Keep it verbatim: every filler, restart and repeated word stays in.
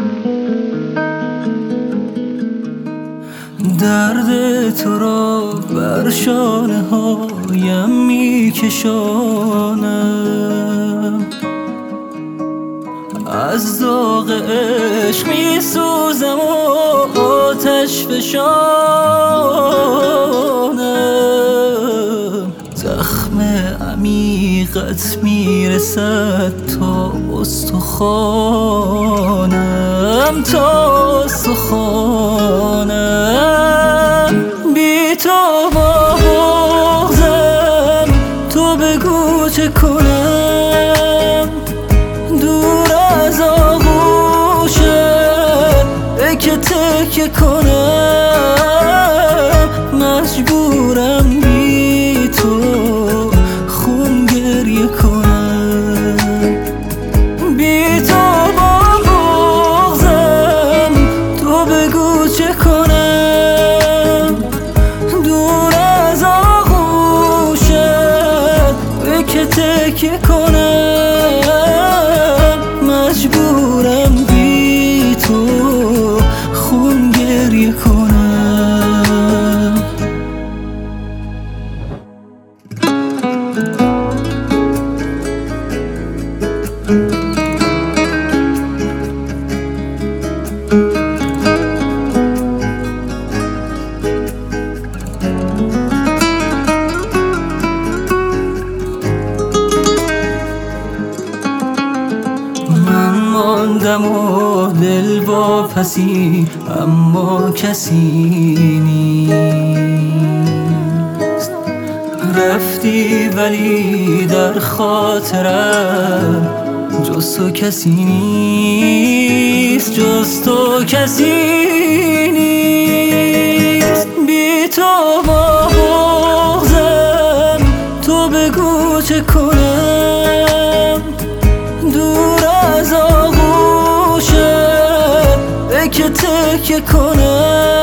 درد تو را بر شانه هایم می کشانم، از داغ عشق می سوزم و آتش فشانم. زخم عمیقت می رسد تا استخوانم، تا استخوانم. بی تو با بغضم، تو بگو چه کنم؟ دور از آغوشت تکه تکه کنم. مجبورم بی تو خون گریه کنم. بی تو با بغضم، تو بگو چه کنم؟ دور از آغوشت تکه تکه کنم. مجبورم بی تو خون گریه کنم. ماندم و دل واپسی، اما کسی نیست. رفتی ولی در خاطرم جز تو کسی نیست، جز تو کسی نیست. بی تو با بغضم، تو بگو چه کنم؟ دور از آغوشت تکه تکه کنم.